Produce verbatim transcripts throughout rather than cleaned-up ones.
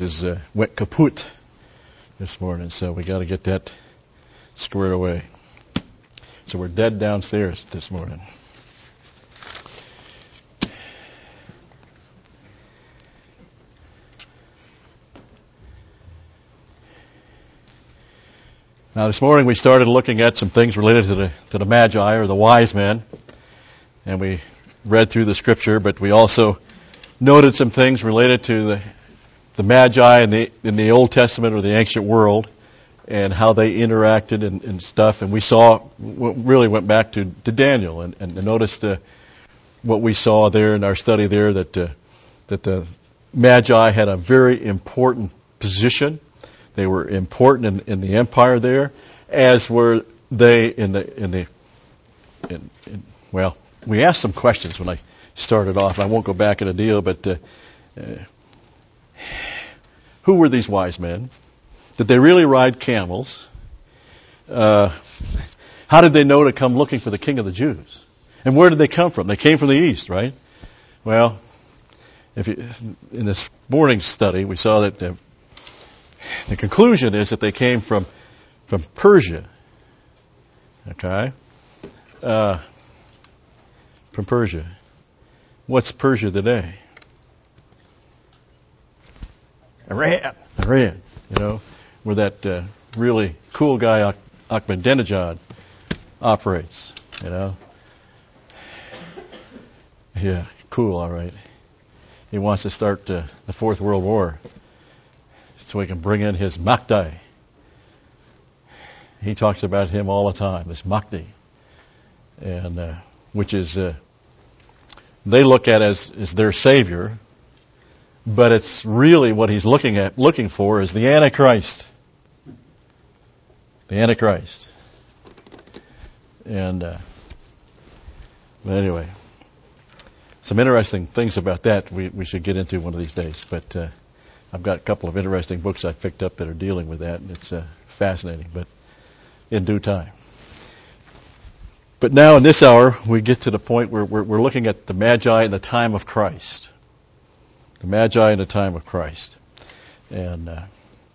is uh, went kaput this morning, so we got to get that squared away. So we're dead downstairs this morning. Now this morning we started looking at some things related to the to the Magi, or the wise men, and we read through the scripture, but we also noted some things related to the the Magi in the in the Old Testament or the ancient world, and how they interacted and, and stuff. And we saw, really went back to, to Daniel, and, and noticed uh, what we saw there in our study there, that uh, that the Magi had a very important position. They were important in, in the empire there, as were they in the in the in, in, well. We asked some questions when I started off. I won't go back in a deal, but uh, uh, who were these wise men? Did they really ride camels? Uh, how did they know to come looking for the King of the Jews? And where did they come from? They came from the east, right? Well, if you, in this morning's study, we saw that uh, the conclusion is that they came from from Persia. Okay, uh, from Persia. What's Persia today? Iran. Iran. You know, where that uh, really cool guy Ahmadinejad operates. You know. Yeah, cool. All right. He wants to start uh, the Fourth World War, so he can bring in his Mahdi. He talks about him all the time, this Mahdi, and uh, which is uh, they look at as as their savior, but it's really what he's looking at, looking for is the Antichrist, the Antichrist. And uh, but anyway, some interesting things about that we we should get into one of these days, but. Uh, I've got a couple of interesting books I've picked up that are dealing with that, and it's uh, fascinating, but in due time. But now in this hour, we get to the point where we're, we're looking at the Magi in the time of Christ. The Magi in the time of Christ. And uh,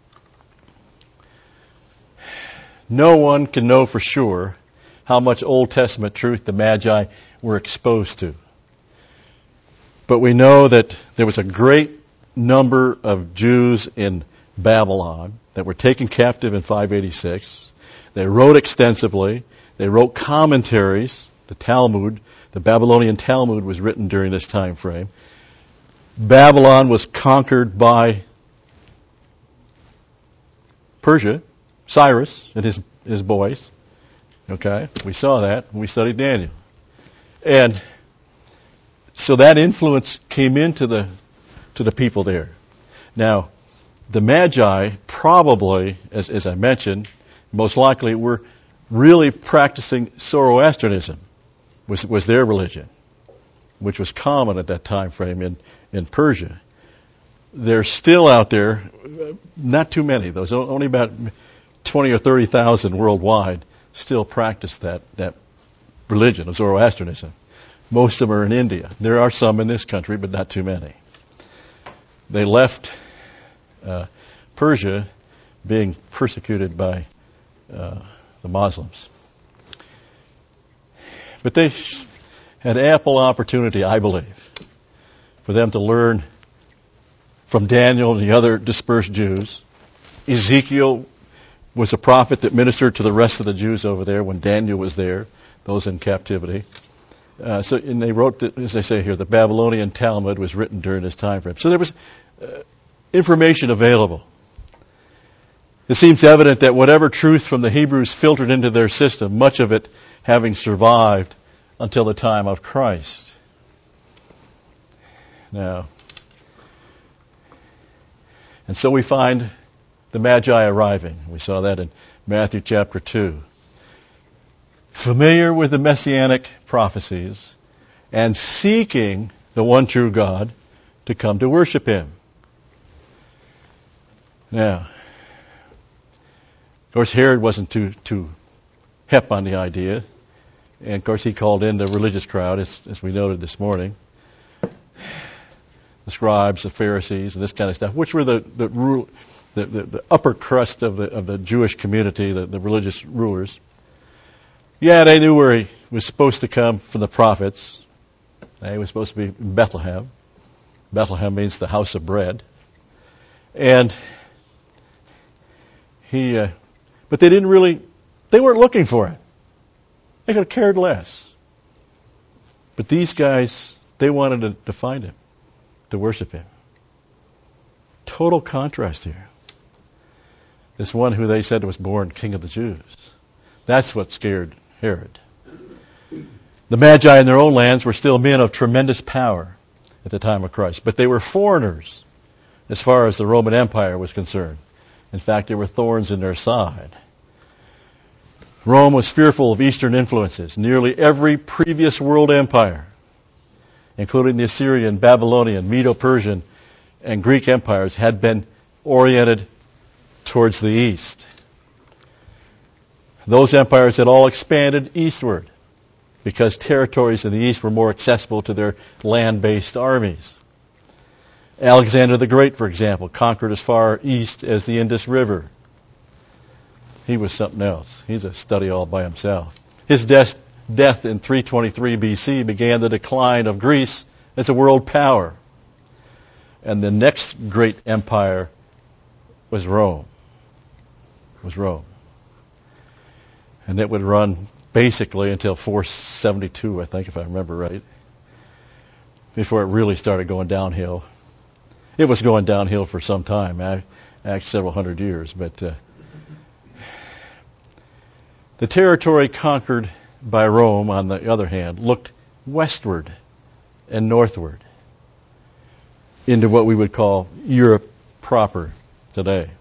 no one can know for sure how much Old Testament truth the Magi were exposed to. But we know that there was a great number of Jews in Babylon that were taken captive in five eighty-six. They wrote extensively. They wrote commentaries. The Talmud, the Babylonian Talmud, was written during this time frame. Babylon was conquered by Persia, Cyrus and his his boys. Okay, we saw that when we studied Daniel. And so that influence came into the to the people there. Now, the Magi probably, as, as I mentioned, most likely were really practicing Zoroastrianism, was was their religion, which was common at that time frame in, in Persia. They're still out there, not too many, those only about twenty or thirty thousand worldwide still practice that, that religion of Zoroastrianism. Most of them are in India. There are some in this country, but not too many. They left uh, Persia being persecuted by uh, the Muslims. But they had ample opportunity, I believe, for them to learn from Daniel and the other dispersed Jews. Ezekiel was a prophet that ministered to the rest of the Jews over there when Daniel was there, those in captivity. Uh, so, and they wrote, the, as I say here, the Babylonian Talmud was written during this time frame. So there was uh, information available. It seems evident that whatever truth from the Hebrews filtered into their system, much of it having survived until the time of Christ. Now, and so we find the Magi arriving. We saw that in Matthew chapter two. Familiar with the messianic prophecies and seeking the one true God to come to worship Him. Now, of course, Herod wasn't too too hep on the idea, and of course he called in the religious crowd, as, as we noted this morning. the scribes, the Pharisees, and this kind of stuff, which were the the, rule, the, the, the upper crust of the of the Jewish community, the, the religious rulers. Yeah, they knew where he was supposed to come from the prophets. He was supposed to be in Bethlehem. Bethlehem means the house of bread. And he, uh, but they didn't really, they weren't looking for it. They could have cared less. But these guys, they wanted to, to find him, to worship him. Total contrast here. This one who they said was born King of the Jews. That's what scared Herod. The Magi in their own lands were still men of tremendous power at the time of Christ, but they were foreigners as far as the Roman Empire was concerned. In fact, there were thorns in their side. Rome was fearful of Eastern influences. Nearly every previous world empire, including the Assyrian, Babylonian, Medo-Persian, and Greek empires, had been oriented towards the east. Those empires had all expanded eastward because territories in the east were more accessible to their land-based armies. Alexander the Great, for example, conquered as far east as the Indus River. He was something else. He's a study all by himself. His death, death in three twenty-three B C began the decline of Greece as a world power. And the next great empire was Rome. Was Rome. And it would run basically until four seventy-two, I think, if I remember right, before it really started going downhill. It was going downhill for some time, actually several hundred years, but uh, the territory conquered by Rome, on the other hand, looked westward and northward into what we would call Europe proper today.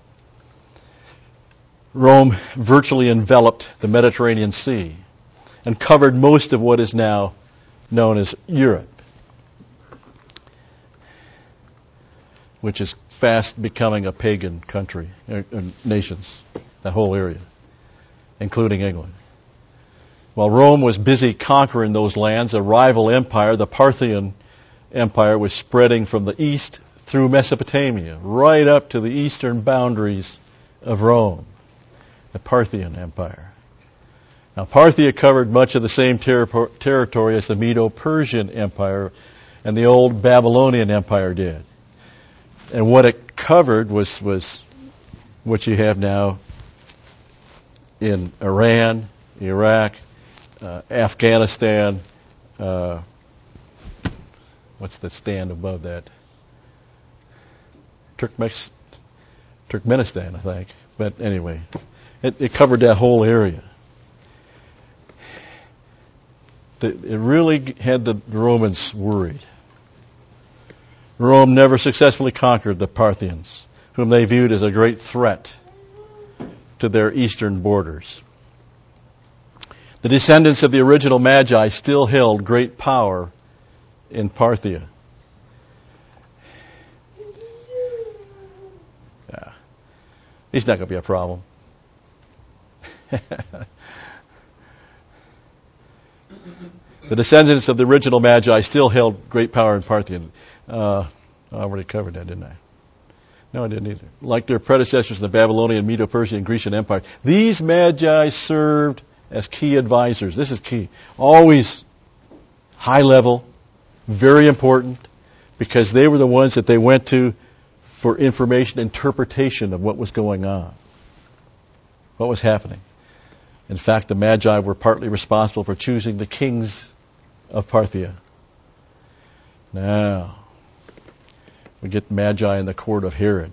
Rome virtually enveloped the Mediterranean Sea and covered most of what is now known as Europe, which is fast becoming a pagan country, uh, nations, that whole area, including England. While Rome was busy conquering those lands, a rival empire, the Parthian Empire, was spreading from the east through Mesopotamia, right up to the eastern boundaries of Rome, the Parthian Empire. Now, Parthia covered much of the same ter- territory as the Medo-Persian Empire and the old Babylonian Empire did. And what it covered was, was what you have now in Iran, Iraq, uh, Afghanistan, uh, what's the stand above that? Turkmex- Turkmenistan, I think. But anyway, it, it covered that whole area. The, it really had the Romans worried. Rome never successfully conquered the Parthians, whom they viewed as a great threat to their eastern borders. The descendants of the original Magi still held great power in Parthia. Yeah. He's not going to be a problem. The descendants of the original Magi still held great power in Parthia. Uh, I already covered that, didn't I? No, I didn't either. Like their predecessors in the Babylonian, Medo-Persian, and Grecian Empire, these Magi served as key advisors. This is key. Always high level, very important, because they were the ones that they went to for information, interpretation of what was going on, what was happening. In fact, the Magi were partly responsible for choosing the kings of Parthia. Now, we get Magi in the court of Herod.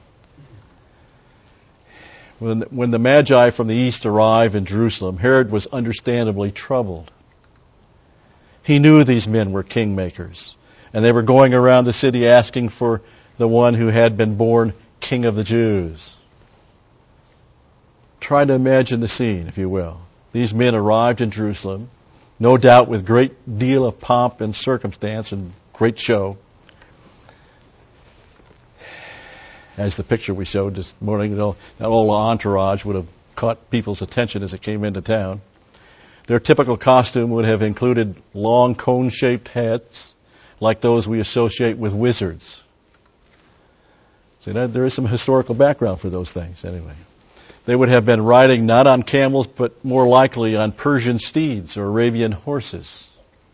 When the, when the Magi from the east arrived in Jerusalem, Herod was understandably troubled. He knew these men were kingmakers, and they were going around the city asking for the one who had been born King of the Jews. Try to imagine the scene, if you will. These men arrived in Jerusalem, no doubt with great deal of pomp and circumstance and great show. As the picture we showed this morning, that whole entourage would have caught people's attention as it came into town. Their typical costume would have included long cone-shaped hats like those we associate with wizards. See, that, there is some historical background for those things anyway. They would have been riding not on camels, but more likely on Persian steeds or Arabian horses.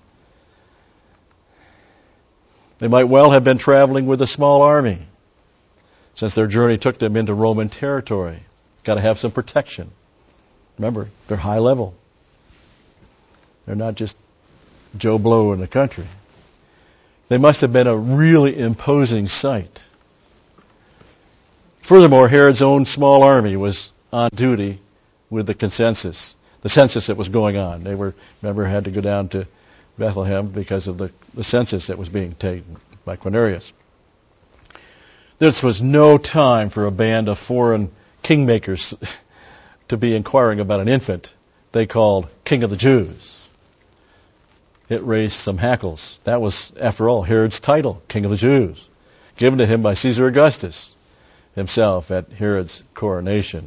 They might well have been traveling with a small army, since their journey took them into Roman territory. Got to have some protection. Remember, they're high level. They're not just Joe Blow in the country. They must have been a really imposing sight. Furthermore, Herod's own small army was on duty with the consensus, the census that was going on. They were, remember, had to go down to Bethlehem because of the, the census that was being taken by Quirinius. This was no time for a band of foreign kingmakers to be inquiring about an infant they called King of the Jews. It raised some hackles. That was, after all, Herod's title, King of the Jews, given to him by Caesar Augustus himself at Herod's coronation.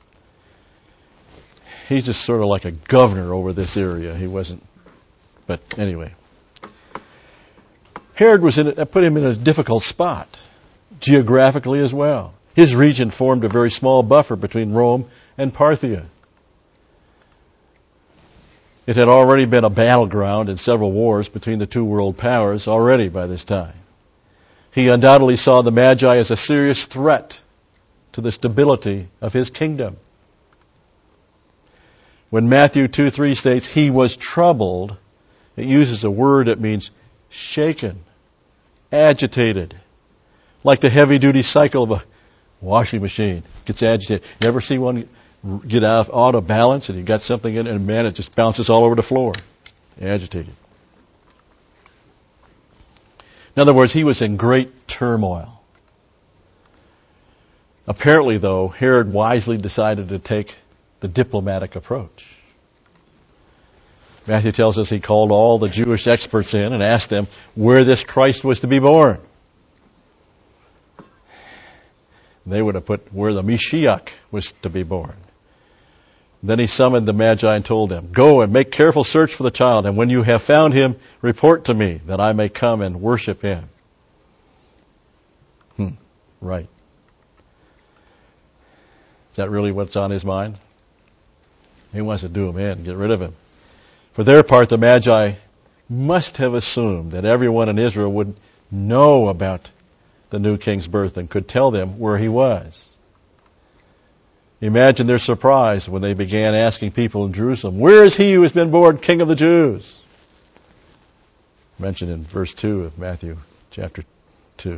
He's just sort of like a governor over this area. He wasn't, but anyway. Herod was in it, put him in a difficult spot, geographically as well. His region formed a very small buffer between Rome and Parthia. It had already been a battleground in several wars between the two world powers already by this time. He undoubtedly saw the Magi as a serious threat to the stability of his kingdom. When Matthew two three states, he was troubled, it uses a word that means shaken, agitated, like the heavy-duty cycle of a washing machine. Gets agitated. You ever see one get out, out of balance and you got something in it and man, it just bounces all over the floor? Agitated. In other words, he was in great turmoil. Apparently, though, Herod wisely decided to take the diplomatic approach. Matthew tells us he called all the Jewish experts in and asked them where this Christ was to be born. They would have put where the Mashiach was to be born. Then he summoned the Magi and told them, "Go and make careful search for the child, and when you have found him, report to me, that I may come and worship him." Hmm, right. Is that really what's on his mind? He wants to do him in, get rid of him. For their part, the Magi must have assumed that everyone in Israel would know about the new king's birth and could tell them where he was. Imagine their surprise when they began asking people in Jerusalem, "Where is he who has been born King of the Jews?" Mentioned in verse two of Matthew chapter two.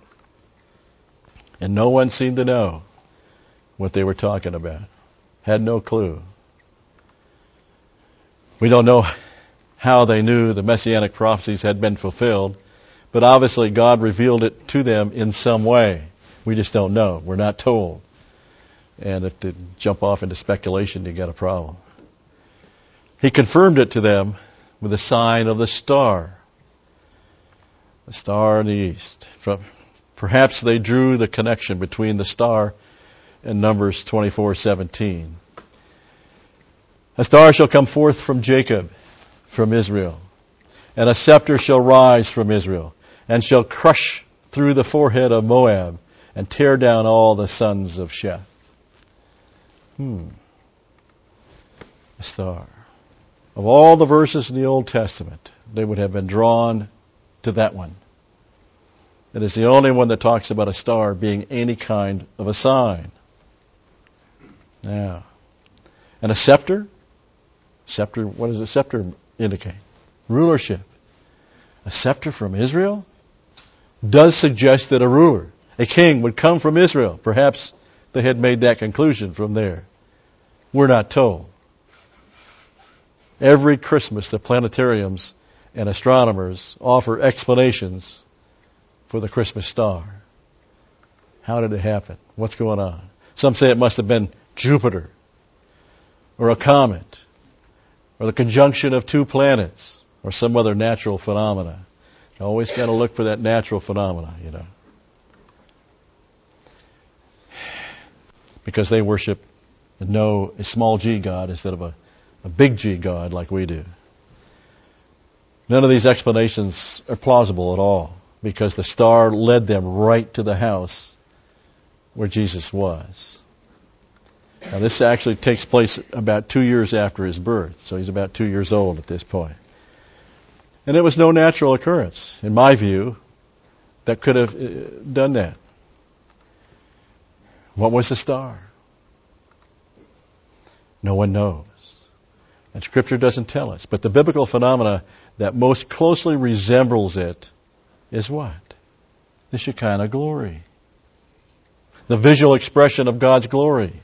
And no one seemed to know what they were talking about. Had no clue. We don't know how they knew the messianic prophecies had been fulfilled, but obviously God revealed it to them in some way. We just don't know. We're not told. And if to jump off into speculation, you got a problem. He confirmed it to them with a sign of the star. The star in the east. From, perhaps they drew the connection between the star and Numbers twenty-four seventeen. A star shall come forth from Jacob, from Israel, and a scepter shall rise from Israel, and shall crush through the forehead of Moab, and tear down all the sons of Sheth. Hmm. A star. Of all the verses in the Old Testament, they would have been drawn to that one. It is the only one that talks about a star being any kind of a sign. Now, and a scepter? Scepter, what does a scepter indicate? Rulership. A scepter from Israel does suggest that a ruler, a king, would come from Israel. Perhaps they had made that conclusion from there. We're not told. Every Christmas, the planetariums and astronomers offer explanations for the Christmas star. How did it happen? What's going on? Some say it must have been Jupiter, or a comet, or the conjunction of two planets, or some other natural phenomena. You always got to look for that natural phenomena, you know. Because they worship and know a small g God instead of a, a big G God like we do. None of these explanations are plausible at all, because the star led them right to the house where Jesus was. Now, this actually takes place about two years after his birth, so he's about two years old at this point. And it was no natural occurrence, in my view, that could have uh, done that. What was the star? No one knows. And Scripture doesn't tell us. But the biblical phenomena that most closely resembles it is what? The Shekinah glory. The visual expression of God's glory.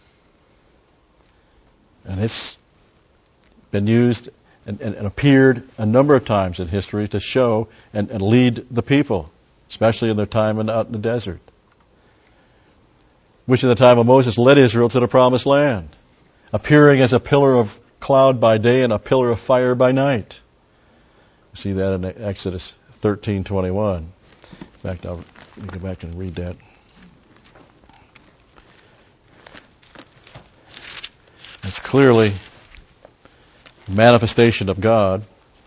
And it's been used and, and, and appeared a number of times in history to show and, and lead the people, especially in their time in, out in the desert, which in the time of Moses led Israel to the promised land, appearing as a pillar of cloud by day and a pillar of fire by night. We see that in Exodus thirteen twenty-one. In fact, I'll go back and read that. It's clearly a manifestation of God.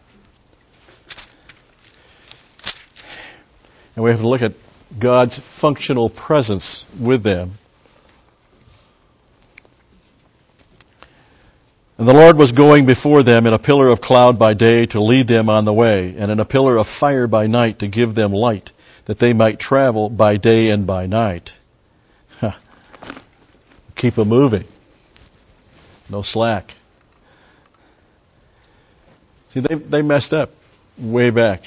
And we have to look at God's functional presence with them. And the Lord was going before them in a pillar of cloud by day to lead them on the way, and in a pillar of fire by night to give them light, that they might travel by day and by night. Huh. Keep them moving. No slack. See, they they messed up way back.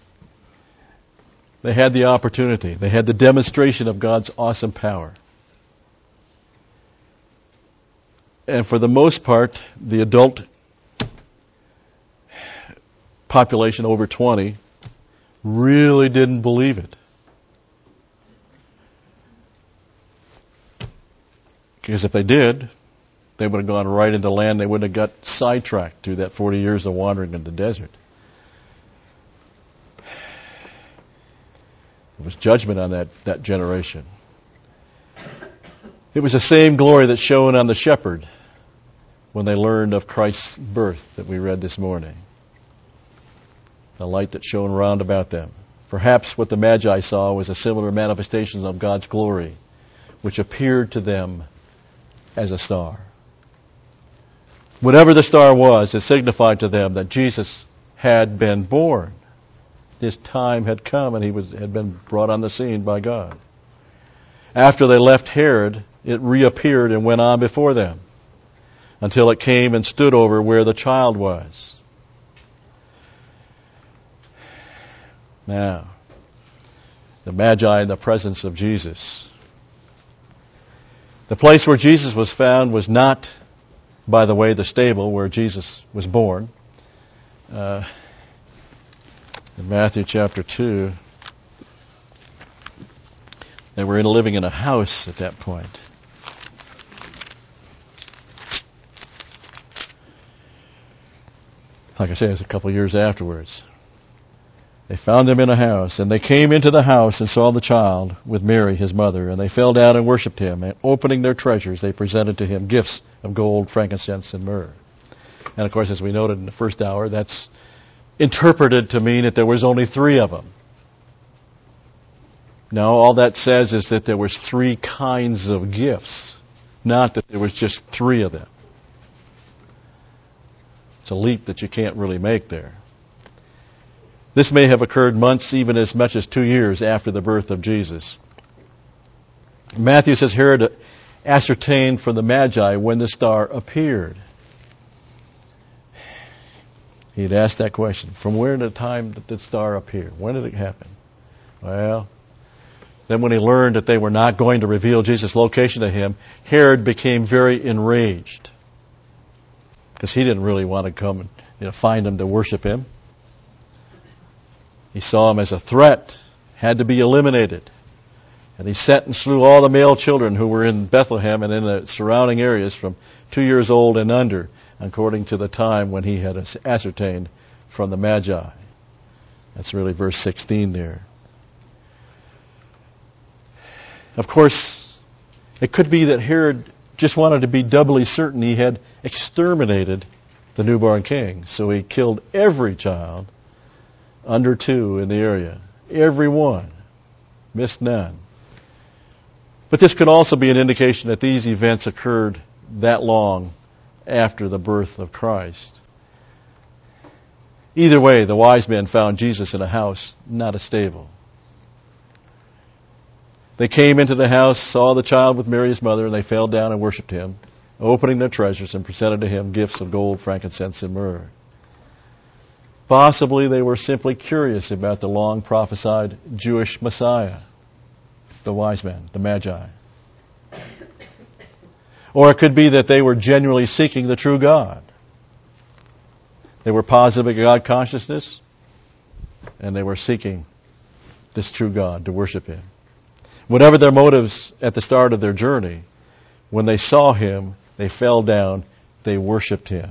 They had the opportunity. They had the demonstration of God's awesome power. And for the most part, the adult population over twenty really didn't believe it. Because if they did, they would have gone right into land. They wouldn't have got sidetracked through that forty years of wandering in the desert. It was judgment on that, that generation. It was the same glory that shone on the shepherd when they learned of Christ's birth that we read this morning. The light that shone round about them. Perhaps what the Magi saw was a similar manifestation of God's glory, which appeared to them as a star. Whatever the star was, it signified to them that Jesus had been born. His time had come and he was had been brought on the scene by God. After they left Herod, it reappeared and went on before them until it came and stood over where the child was. Now, the Magi in the presence of Jesus. The place where Jesus was found was not, by the way, the stable where Jesus was born. Uh, in Matthew chapter two, they were in, living in a house at that point. Like I say, it was a couple of years afterwards. They found him in a house, and they came into the house and saw the child with Mary, his mother, and they fell down and worshipped him. And opening their treasures, they presented to him gifts of gold, frankincense, and myrrh. And of course, as we noted in the first hour, that's interpreted to mean that there was only three of them. No, all that says is that there was three kinds of gifts, not that there was just three of them. It's a leap that you can't really make there. This may have occurred months, even as much as two years after the birth of Jesus. Matthew says Herod ascertained from the Magi when the star appeared. He had asked that question. From where did the time did the star appear? When did it happen? Well, then when he learned that they were not going to reveal Jesus' location to him, Herod became very enraged. Because he didn't really want to come and you know, find him to worship him. He saw him as a threat, had to be eliminated. And he sent and slew all the male children who were in Bethlehem and in the surrounding areas from two years old and under, according to the time when he had ascertained from the Magi. That's really verse sixteen there. Of course, it could be that Herod just wanted to be doubly certain he had exterminated the newborn king. So he killed every child under two in the area. Every one. Missed none. But this could also be an indication that these events occurred that long after the birth of Christ. Either way, the wise men found Jesus in a house, not a stable. They came into the house, saw the child with Mary his mother, and they fell down and worshipped him, opening their treasures and presented to him gifts of gold, frankincense, and myrrh. Possibly they were simply curious about the long prophesied Jewish Messiah, the wise men, the Magi. Or it could be that they were genuinely seeking the true God. They were positive of God consciousness, and they were seeking this true God to worship him. Whatever their motives at the start of their journey, when they saw him, they fell down, they worshipped him.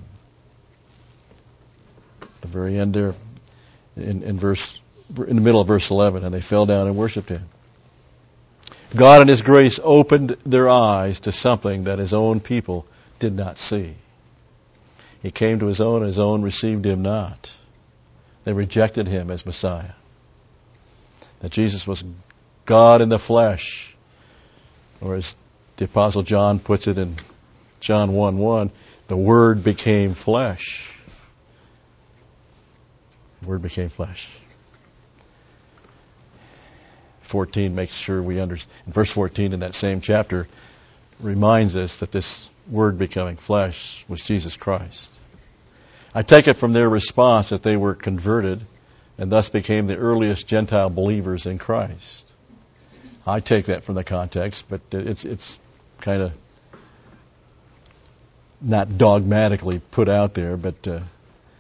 At the very end there, in, in verse, in the middle of verse eleven, and they fell down and worshipped him. God in his grace opened their eyes to something that his own people did not see. He came to his own, and his own received him not. They rejected him as Messiah. That Jesus was God in the flesh, or as the Apostle John puts it in John one one, the Word became flesh. The Word became flesh. fourteen makes sure we understand. In verse fourteen in that same chapter reminds us that this Word becoming flesh was Jesus Christ. I take it from their response that they were converted and thus became the earliest Gentile believers in Christ. I take that from the context, but it's it's kind of not dogmatically put out there, but uh,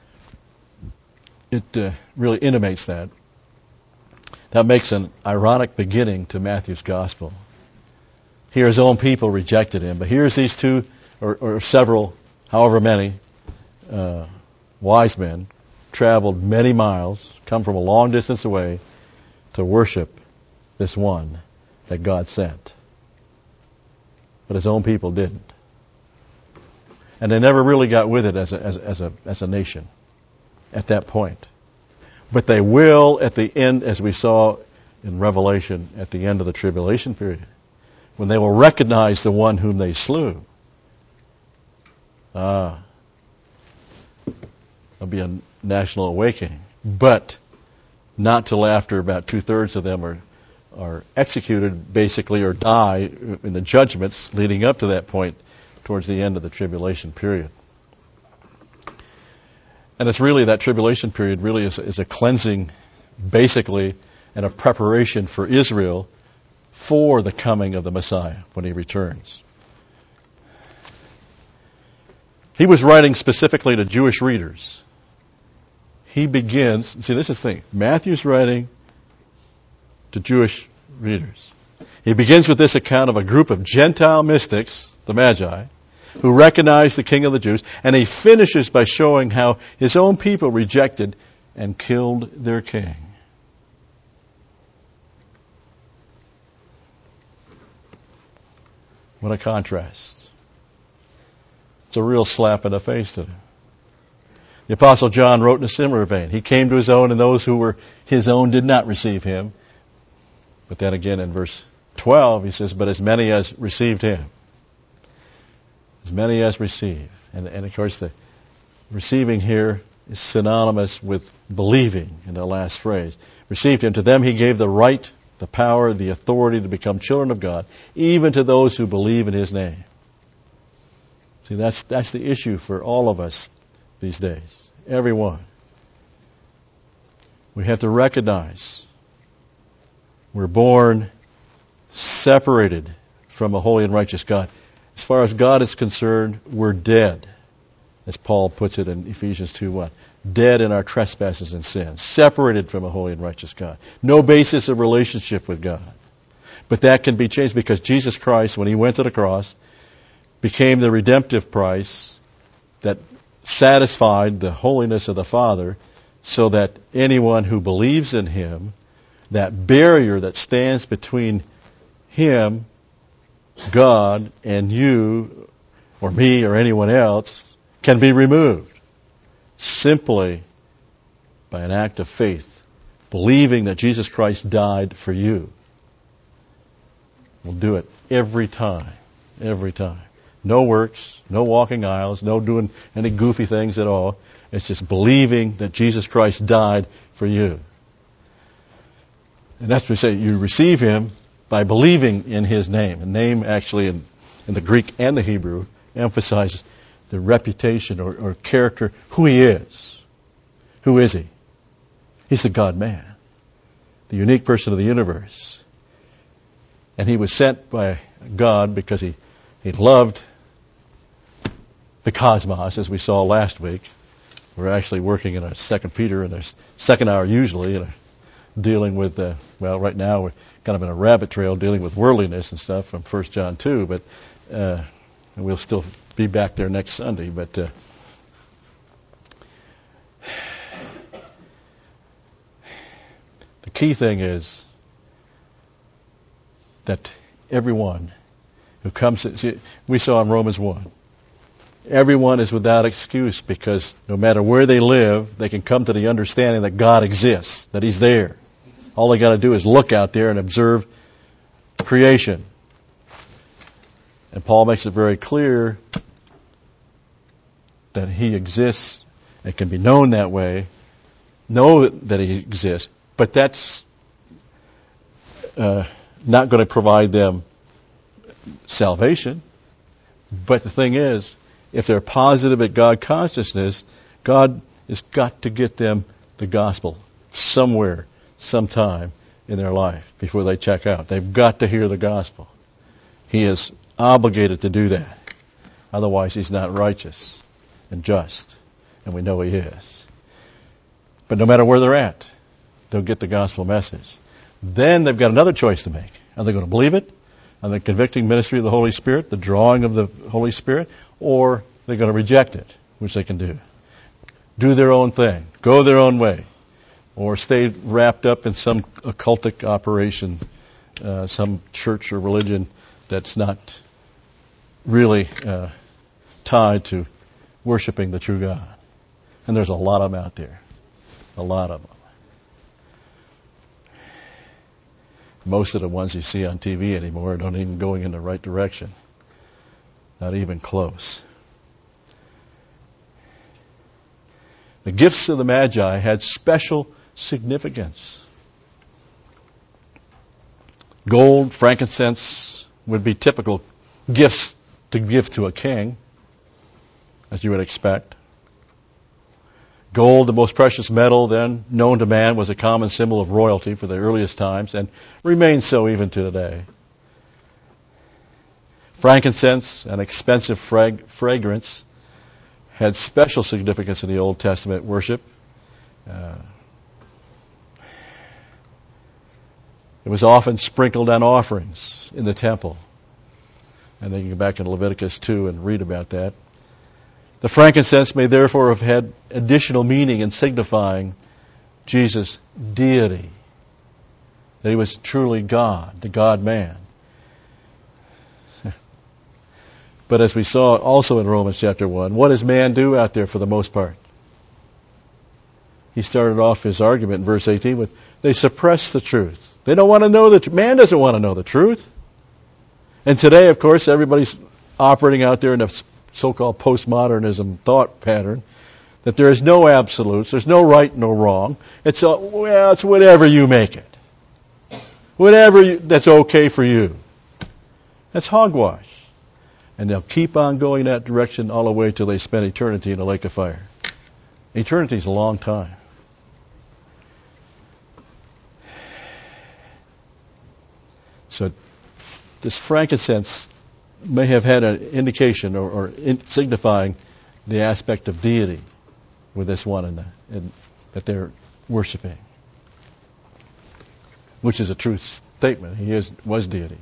it uh, really intimates that. That makes an ironic beginning to Matthew's gospel. Here his own people rejected him, but here's these two, or, or several, however many, uh, wise men, traveled many miles, come from a long distance away to worship this one that God sent. But his own people didn't. And they never really got with it as a, as, as a, as a nation at that point. But they will at the end, as we saw in Revelation, at the end of the tribulation period, when they will recognize the one whom they slew. Ah, there'll be a national awakening. But not till after about two-thirds of them are are executed, basically, or die in the judgments leading up to that point towards the end of the tribulation period. And it's really, that tribulation period really is, is a cleansing, basically, and a preparation for Israel for the coming of the Messiah when he returns. He was writing specifically to Jewish readers. He begins, see, this is the thing, Matthew's writing to Jewish readers. He begins with this account of a group of Gentile mystics, the Magi, who recognized the King of the Jews, and he finishes by showing how his own people rejected and killed their king. What a contrast. It's a real slap in the face to them. The Apostle John wrote in a similar vein. He came to his own, and those who were his own did not receive him. But then again in verse twelve, he says, but as many as received him. As many as receive. And, and of course, the receiving here is synonymous with believing in the last phrase. Received him. To them he gave the right, the power, the authority to become children of God, even to those who believe in his name. See, that's that's the issue for all of us these days. Everyone. We have to recognize we're born separated from a holy and righteous God. As far as God is concerned, we're dead. As Paul puts it in Ephesians two one. Dead in our trespasses and sins. Separated from a holy and righteous God. No basis of relationship with God. But that can be changed because Jesus Christ, when he went to the cross, became the redemptive price that satisfied the holiness of the Father, so that anyone who believes in him, that barrier that stands between him, God, and you, or me, or anyone else, can be removed simply by an act of faith believing that Jesus Christ died for you, will do it every time. Every time. No works, no walking aisles, no doing any goofy things at all. It's just believing that Jesus Christ died for you. And that's what we say, you receive Him by believing in His name. And name actually in, in the Greek and the Hebrew emphasizes the reputation or, or character, who He is. Who is He? He's the God-man, the unique person of the universe. And He was sent by God because He, he loved the cosmos, as we saw last week. We're actually working in our Second Peter in our second hour usually, and dealing with, uh, well, right now we're kind of in a rabbit trail dealing with worldliness and stuff from First John two, but uh, we'll still be back there next Sunday. But uh, the key thing is that everyone who comes, see, we saw in Romans one, everyone is without excuse because no matter where they live, they can come to the understanding that God exists, that He's there. All they got to do is look out there and observe creation. And Paul makes it very clear that He exists and can be known that way, know that He exists, but that's uh, not going to provide them salvation. But the thing is, if they're positive at God consciousness, God has got to get them the gospel somewhere, sometime in their life before they check out. They've got to hear the gospel. He is obligated to do that. Otherwise, He's not righteous and just. And we know He is. But no matter where they're at, they'll get the gospel message. Then they've got another choice to make. Are they going to believe it? On the convicting ministry of the Holy Spirit, the drawing of the Holy Spirit, or they're going to reject it, which they can do. Do their own thing. Go their own way. Or stay wrapped up in some occultic operation, uh, some church or religion that's not really uh, tied to worshiping the true God. And there's a lot of them out there. A lot of them. Most of the ones you see on T V anymore don't even going in the right direction. Not even close. The gifts of the Magi had special significance. Gold, frankincense would be typical gifts to give to a king, as you would expect. Gold, the most precious metal then known to man, was a common symbol of royalty for the earliest times and remains so even to today. Frankincense, an expensive frag- fragrance, had special significance in the Old Testament worship. Uh, it was often sprinkled on offerings in the temple. And then you can go back in Leviticus two and read about that. The frankincense may therefore have had additional meaning in signifying Jesus' deity. That He was truly God, the God-man. But as we saw also in Romans chapter one, what does man do out there for the most part? He started off his argument in verse eighteen with, they suppress the truth. They don't want to know the truth. Man doesn't want to know the truth. And today, of course, everybody's operating out there in a so-called postmodernism thought pattern that there is no absolutes, there's no right, no wrong. It's a, well, it's whatever you make it. Whatever you, that's okay for you. That's hogwash. And they'll keep on going that direction all the way till they spend eternity in a lake of fire. Eternity is a long time. So this frankincense may have had an indication or, or in, signifying the aspect of deity with this one in the, in, that they're worshiping, which is a true statement. He is was deity.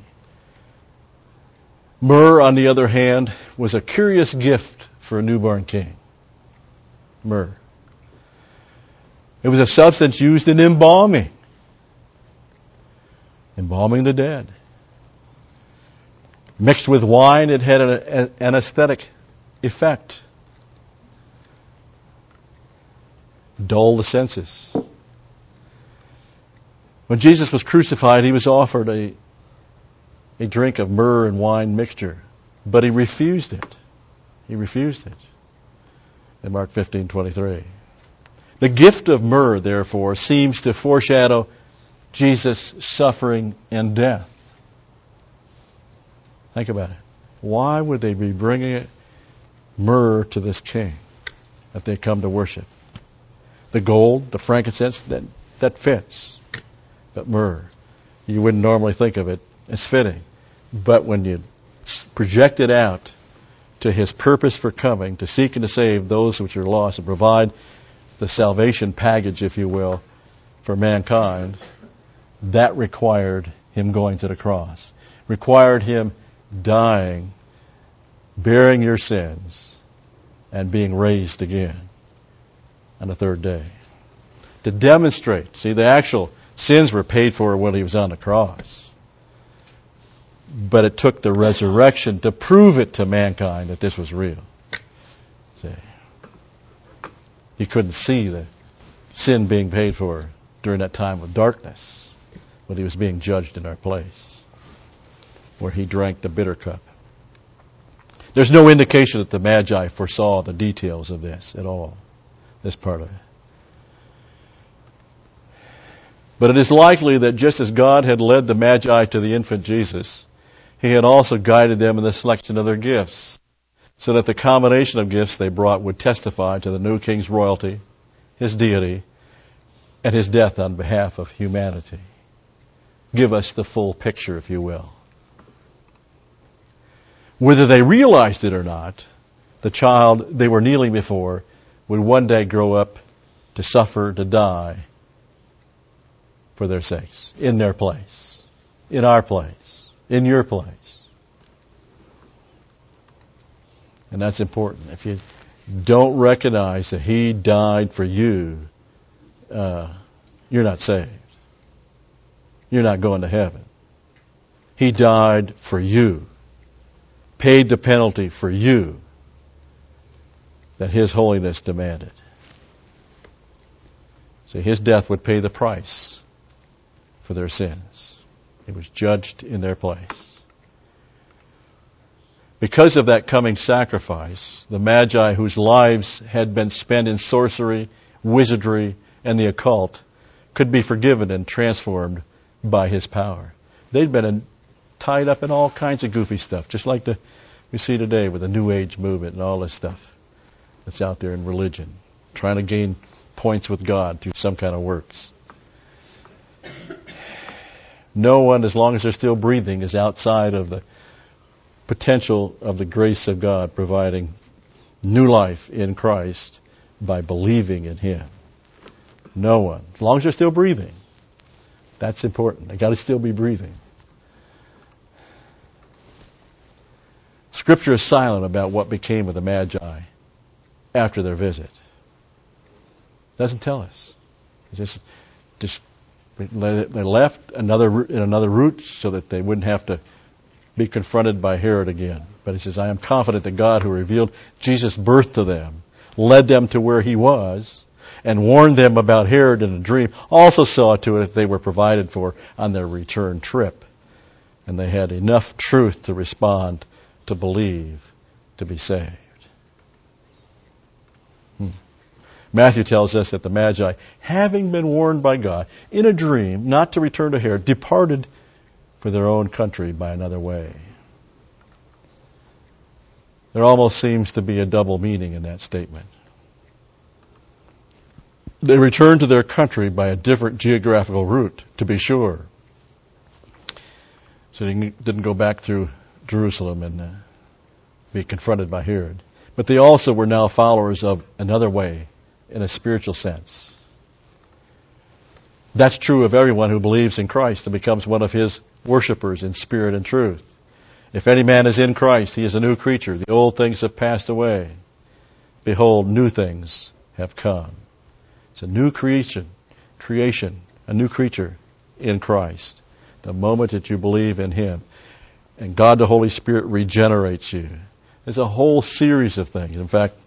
Myrrh, on the other hand, was a curious gift for a newborn king. Myrrh. It was a substance used in embalming. Embalming the dead. Mixed with wine, it had an anesthetic effect. Dull the senses. When Jesus was crucified, he was offered a, a drink of myrrh and wine mixture, but he refused it. He refused it. In Mark fifteen twenty-three. The gift of myrrh, therefore, seems to foreshadow Jesus' suffering and death. Think about it. Why would they be bringing myrrh to this king that they come to worship? The gold, the frankincense, that, that fits. But myrrh, you wouldn't normally think of it as fitting. But when you project it out to his purpose for coming, to seek and to save those which are lost, and provide the salvation package, if you will, for mankind, that required him going to the cross. Required him dying, bearing your sins, and being raised again on the third day. To demonstrate, see, the actual sins were paid for when he was on the cross. But it took the resurrection to prove it to mankind that this was real. See, he couldn't see the sin being paid for during that time of darkness when he was being judged in our place, where he drank the bitter cup. There's no indication that the Magi foresaw the details of this at all, this part of it. But it is likely that just as God had led the Magi to the infant Jesus, he had also guided them in the selection of their gifts, so that the combination of gifts they brought would testify to the new king's royalty, his deity, and his death on behalf of humanity. Give us the full picture, if you will. Whether they realized it or not, the child they were kneeling before would one day grow up to suffer, to die for their sakes, in their place, in our place, in your place. And that's important. If you don't recognize that he died for you, uh, you're not saved. You're not going to heaven. He died for you, paid the penalty for you that his holiness demanded. See, his death would pay the price for their sins. He was judged in their place. Because of that coming sacrifice, the Magi, whose lives had been spent in sorcery, wizardry, and the occult, could be forgiven and transformed by his power. They'd been in, tied up in all kinds of goofy stuff, just like the we see today with the New Age movement and all this stuff that's out there in religion, trying to gain points with God through some kind of works. No one, as long as they're still breathing, is outside of the potential of the grace of God providing new life in Christ by believing in him. No one. As long as they're still breathing. That's important. They got to still be breathing. Scripture is silent about what became of the Magi after their visit. It doesn't tell us. It's just, just they left another in another route so that they wouldn't have to be confronted by Herod again. But it says, I am confident that God, who revealed Jesus' birth to them, led them to where he was, and warned them about Herod in a dream, also saw to it that they were provided for on their return trip. And they had enough truth to respond, to believe, to be saved. Hmm. Matthew tells us that the Magi, having been warned by God in a dream not to return to Herod, departed for their own country by another way. There almost seems to be a double meaning in that statement. They returned to their country by a different geographical route, to be sure. So they didn't go back through Jerusalem and uh, be confronted by Herod. But they also were now followers of another way, in a spiritual sense. That's true of everyone who believes in Christ and becomes one of his worshipers in spirit and truth. If any man is in Christ, he is a new creature. The old things have passed away. Behold, new things have come. It's a new creation, creation, a new creature in Christ. The moment that you believe in him. And God the Holy Spirit regenerates you. There's a whole series of things. In fact,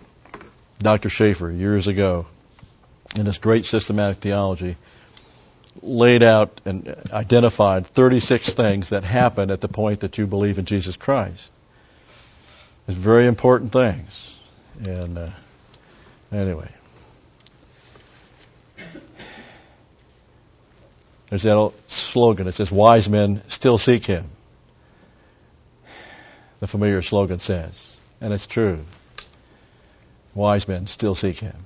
Doctor Schaeffer, years ago, in his great systematic theology, laid out and identified thirty-six things that happen at the point that you believe in Jesus Christ. It's very important things. And uh, anyway, there's that old slogan. It says, "Wise men still seek Him." The familiar slogan says, and it's true. Wise men still seek Him.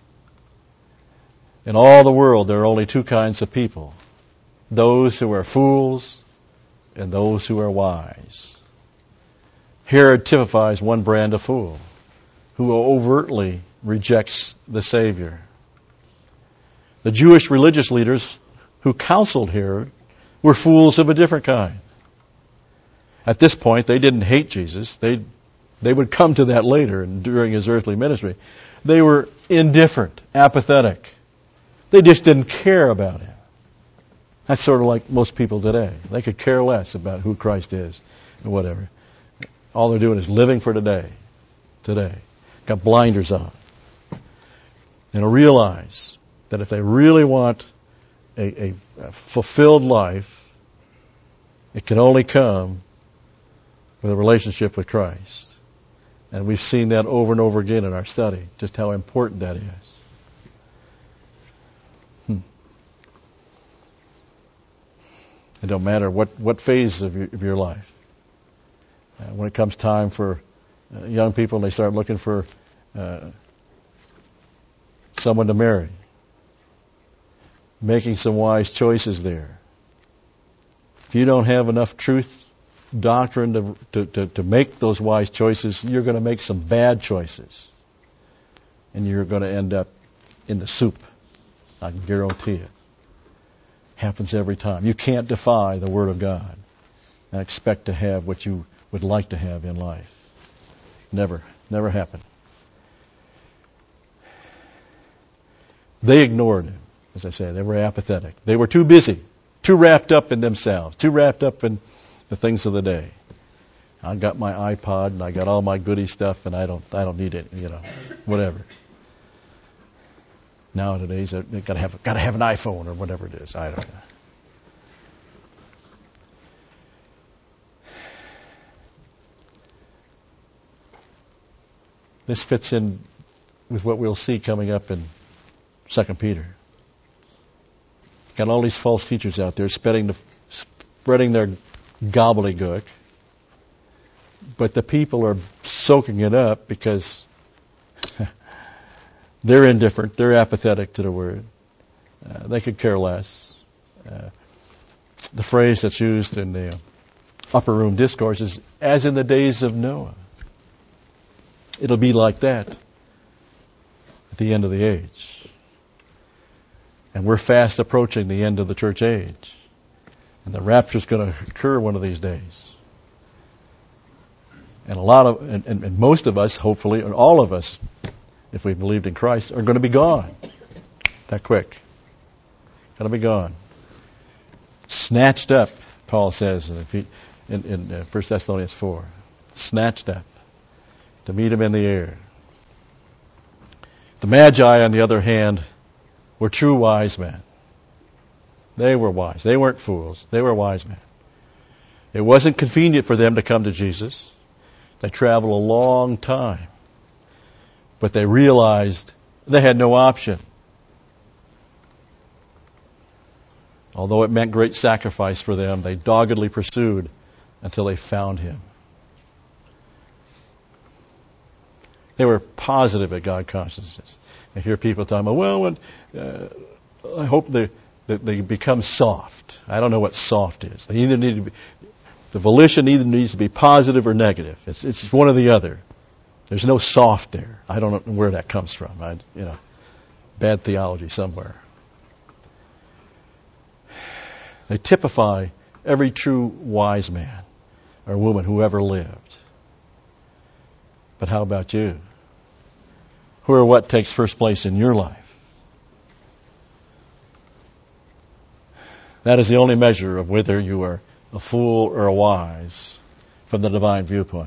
In all the world, there are only two kinds of people: those who are fools and those who are wise. Herod typifies one brand of fool who overtly rejects the Savior. The Jewish religious leaders who counseled Herod were fools of a different kind. At this point, they didn't hate Jesus. They they would come to that later and during His earthly ministry. They were indifferent, apathetic. They just didn't care about Him. That's sort of like most people today. They could care less about who Christ is and whatever. All they're doing is living for today. Today. Got blinders on. And realize that if they really want a, a, a fulfilled life, it can only come with a relationship with Christ. And we've seen that over and over again in our study, just how important that is. Hmm. It don't matter what, what phase of your, of your life. Uh, when it comes time for uh, young people and they start looking for uh, someone to marry, making some wise choices there. If you don't have enough truth, doctrine to, to, to, to make those wise choices, you're going to make some bad choices. And you're going to end up in the soup. I can guarantee it. Happens every time. You can't defy the Word of God and expect to have what you would like to have in life. Never. Never happened. They ignored Him. As I said, they were apathetic. They were too busy, too wrapped up in themselves, too wrapped up in the things of the day. I got my iPod and I got all my goody stuff, and I don't, I don't need it, you know, whatever. Nowadays, they got to have, got to have an iPhone or whatever it is. I don't know. This fits in with what we'll see coming up in Second Peter. Got all these false teachers out there spreading, the, spreading their gobbledygook, but the people are soaking it up because they're indifferent, they're apathetic to the Word. Uh, they could care less. Uh, the phrase that's used in the upper room discourse is, as in the days of Noah. It'll be like that at the end of the age. And we're fast approaching the end of the church age. And the rapture's going to occur one of these days. And a lot of, and, and, and most of us, hopefully, and all of us, if we believed in Christ, are going to be gone that quick. Going to be gone. Snatched up, Paul says in, in, in uh, First Thessalonians four. Snatched up to meet Him in the air. The Magi, on the other hand, were true wise men. They were wise. They weren't fools. They were wise men. It wasn't convenient for them to come to Jesus. They traveled a long time. But they realized they had no option. Although it meant great sacrifice for them, they doggedly pursued until they found Him. They were positive at God consciousness. I hear people talking about, well, when, uh, I hope they, that they become soft. I don't know what soft is. They either need to be, the volition either needs to be positive or negative. It's, it's one or the other. There's no soft there. I don't know where that comes from. I, you know, bad theology somewhere. They typify every true wise man or woman who ever lived. But how about you? Who or what takes first place in your life? That is the only measure of whether you are a fool or a wise from the divine viewpoint.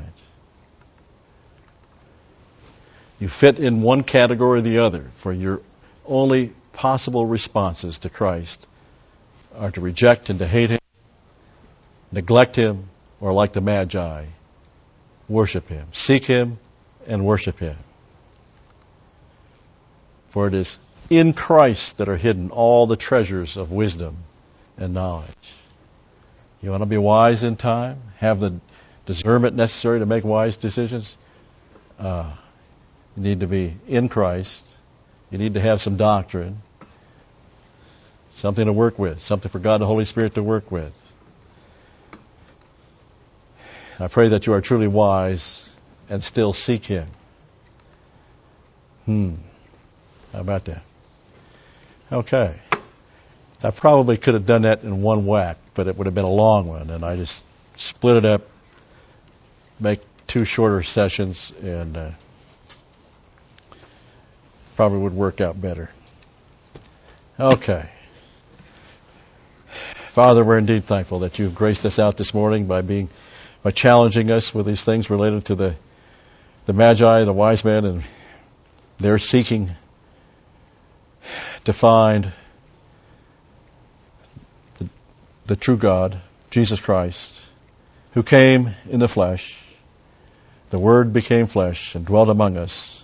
You fit in one category or the other for your only possible responses to Christ are to reject and to hate him, neglect him, or like the Magi, worship him. Seek him and worship him. For it is in Christ that are hidden all the treasures of wisdom and knowledge. You want to be wise in time? Have the discernment necessary to make wise decisions? Uh, you need to be in Christ. You need to have some doctrine. Something to work with. Something for God the Holy Spirit to work with. I pray that you are truly wise and still seek him. Hmm. How about that? Okay. I probably could have done that in one whack, but it would have been a long one, and I just split it up, make two shorter sessions, and uh, probably would work out better. Okay. Father, we're indeed thankful that you've graced us out this morning by being by challenging us with these things related to the the Magi, the wise men, and their seeking to find the, the true God, Jesus Christ, who came in the flesh. The Word became flesh and dwelt among us,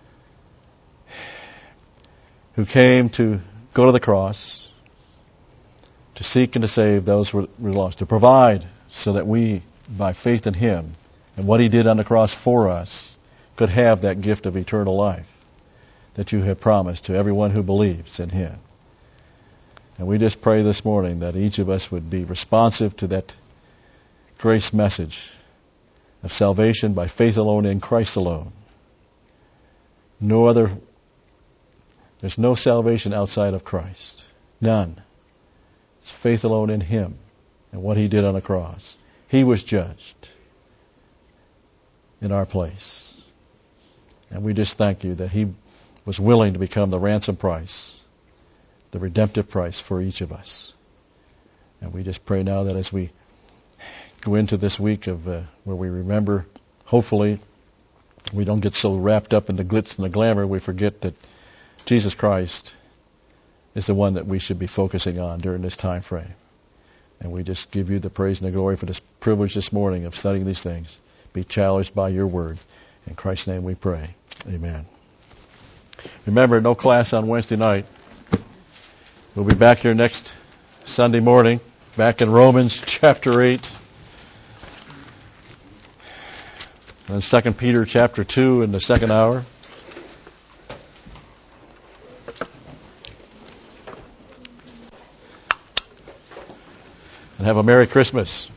who came to go to the cross, to seek and to save those who were lost, to provide so that we, by faith in him and what he did on the cross for us, could have that gift of eternal life that you have promised to everyone who believes in him. And we just pray this morning that each of us would be responsive to that grace message of salvation by faith alone in Christ alone. No other, there's no salvation outside of Christ. None. It's faith alone in him and what he did on the cross. He was judged in our place. And we just thank you that he was willing to become the ransom price, the redemptive price for each of us. And we just pray now that as we go into this week of uh, where we remember, hopefully, we don't get so wrapped up in the glitz and the glamour, we forget that Jesus Christ is the one that we should be focusing on during this time frame. And we just give you the praise and the glory for this privilege this morning of studying these things. Be challenged by your word. In Christ's name we pray. Amen. Remember, no class on Wednesday night. We'll be back here next Sunday morning, back in Romans chapter eight. And Second Peter chapter two in the second hour. And have a Merry Christmas.